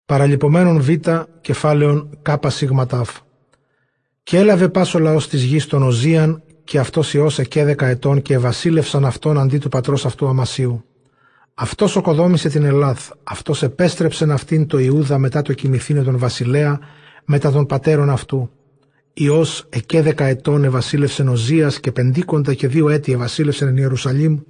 Παραλιπομένων Β, κεφάλαιον Κ σιγματάφ. Και έλαβε πας ο λαός της γης τον Οζίαν, και αυτός Υιός εκέ 10 ετών, και ευασίλευσαν αυτόν αντί του πατρός αυτού Αμασίου. Αυτός οκοδόμησε την Ελλάδ, αυτός επέστρεψεν αυτήν το Ιούδα μετά το κοιμηθήνε τον βασιλέα, μετά των πατέρων αυτού. Υιός εκέ 10 ετών ευασίλευσεν Οζίας, και 50 και 2 έτη ευασίλευσεν εν Ιερουσαλήμ,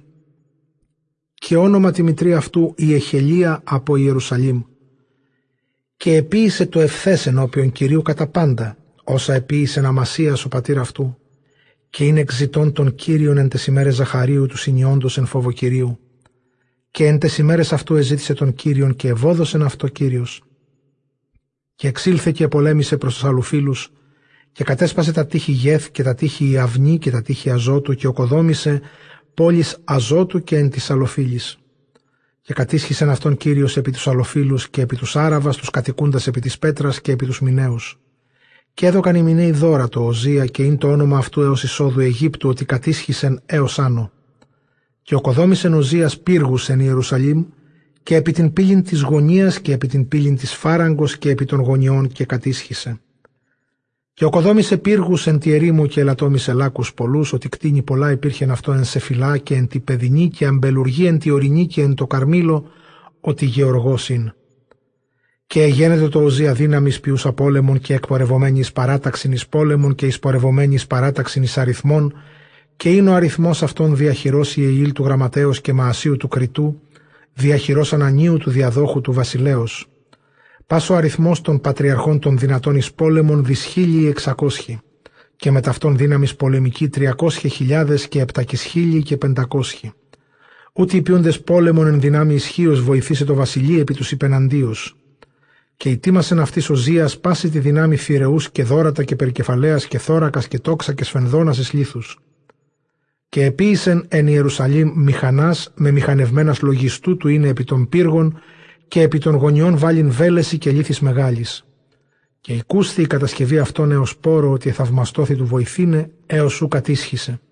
και όνομα τη μητρή αυτού η Εχελία από Ιερουσαλήμ. Και επίησε το ευθές ενώπιον Κυρίου κατά πάντα, όσα επίησεν Αμασίας ο πατήρ αυτού, και είναι εξητών των Κύριων εν τες ημέρες Ζαχαρίου του συνιόντος εν φόβο Κυρίου. Και εν τες ημέρες αυτού εζήτησε τον Κύριον, και ευόδωσεν αυτό Κύριος. Και εξήλθε και πολέμησε προς τους αλλουφίλους, και κατέσπασε τα τείχη Γεθ και τα τείχη Ιαυνή και τα τείχη Αζώτου, και οκοδόμησε πόλεις Αζώτου και εν της Αλλοφύλης. Και κατήσχησεν αυτόν Κύριος επί τους Αλλοφύλους και επί τους Άραβας, τους κατοικούντας επί της Πέτρας και επί τους Μιναίους. Και έδωκαν οι Μιναίοι δώρα το Οζία, και είναι το όνομα αυτού έως εισόδου Αιγύπτου, ότι κατήσχησεν έως άνω. Και οκοδόμησεν Οζίας πύργους εν Ιερουσαλήμ, και επί την πύλην της γωνίας και επί την πύλην της φάραγκος και επί των γωνιών, και κατήσχησε. Και οκοδόμησε πύργους εν τη ερήμου, και ελαττόμησε λάκους πολλούς, ότι κτίνη πολλά υπήρχεν αυτό εν Σεφιλά και εν τη Παιδινή και αμπελουργή εν τη Ορεινή και εν το Καρμήλο, ότι γεωργός ειν. Και εγένετο το Οζία δύναμης ποιούσα πόλεμων, και εκπορευομένη εις παράταξιν εις πόλεμων, και εις πορευομένη εις παράταξιν εις αριθμών, και είναι ο αριθμός αυτών διαχειρός Ιεήλ του γραμματέως και Μαασίου του Κριτού, διαχειρός Ανανίου του διαδόχου του βασιλέως. Πας ο αριθμός των πατριαρχών των δυνατών εις πόλεμων δις 1.600, και με ταυτόν δύναμης πολεμική 300.000 και 700.000 και 500. Ούτε οι ποιούντες πόλεμων εν δυνάμει ισχύος βοηθήσε το βασιλεί επί τους υπεναντίους. Και ητήμασεν αυτής Οζίας πάση τη δυνάμει θηρεούς και δόρατα και περικεφαλαίας και θώρακας και τόξα και σφενδώνας εις λίθους. Και επίησεν εν Ιερουσαλήμ μηχανάς με μηχανευμένας λογιστού του είναι επί των πύργων, και επί των γωνιών βάλειν βέλεση και λίθης μεγάλης. Και οικούσθη η κατασκευή αυτών έως πόρο, ότι θαυμαστώθη του βοηθήνε, έως ου κατήσχησε.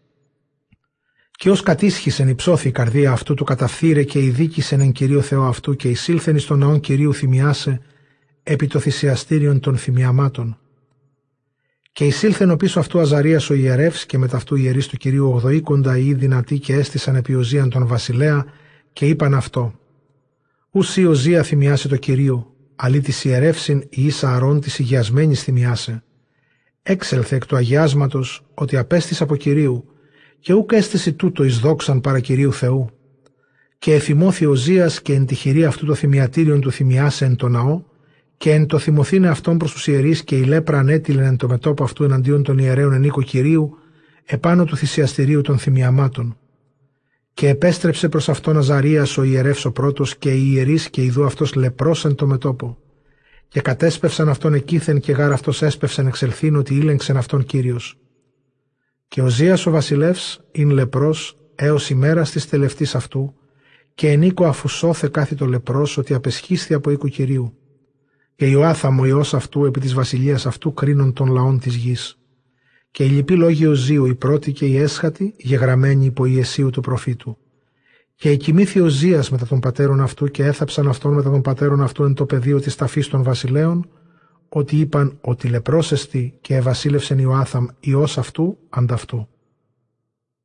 Και ως κατήσχησεν υψώθη η καρδία αυτού του καταφθείρε, και ειδίκησεν εν Κυρίω Θεό αυτού, και εισήλθεν εις τον ναόν Κυρίου θυμιάσε, επί το θυσιαστήριον των θυμιαμάτων. Και εισήλθεν ο πίσω αυτού Αζαρίας ο ιερεύς, και μετ' αυτού ιερείς του Κυρίου ογδοήκοντα οι δυνατοί, και έστησαν επί Οζίαν τον βασιλέα, και είπαν αυτό. Ουσί Οζία θυμιάσε το Κυρίο, αλλή της ιερεύσιν η ίσα Αρών της υγιασμένης θυμιάσε. Έξελθε εκ του αγιάσματος, ότι απέστης από Κυρίου, και ούκ έστηση τούτο εις δόξαν παρά Κυρίου Θεού. Και εθυμώθη Οζίας, και εν τη χειρή αυτού το θυμιατήριον του θυμιάσε εν το ναό, και εν το θυμωθήνε αυτόν προς τους ιερείς, και η λέπρα ανέτειλεν εν το μετώπο αυτού εναντίον των ιερέων εν οίκο Κυρίου, επάνω του θυσιαστηρίου των θυμιαμάτων. Και επέστρεψε προς αυτόν Αζαρίας ο ιερεύς ο πρώτος, και οι ιερείς, και ειδού αυτός λεπρός εν το μετώπο. Και κατέσπευσαν αυτόν εκείθεν, και γάρ αυτός έσπευσεν εξελθήν, ότι ήλεγξεν αυτόν Κύριος. Και Οζίας ο βασιλεύς ειν λεπρός έως ημέρας της τελευτής αυτού, και εν οίκο αφού σώθε κάθιτο λεπρός, ότι απεσχίσθη από οίκου Κυρίου. Και Ιωάθαμ ο ιός αυτού επί της βασιλείας αυτού κρίνων των λαών της γης. Και οι λοιποί λόγοι Οζίου, οι πρώτοι και οι έσχατοι, γεγραμμένοι υπό Ιεσίου του προφήτου. Και εκοιμήθη Οζίας μετά των πατέρων αυτού, και έθαψαν αυτόν μετά των πατέρων αυτού εν το πεδίο της ταφής των βασιλέων, ότι είπαν ότι λεπρός εστι, και ευασίλευσεν Ιωάθαμ ιός αυτού ανταυτού.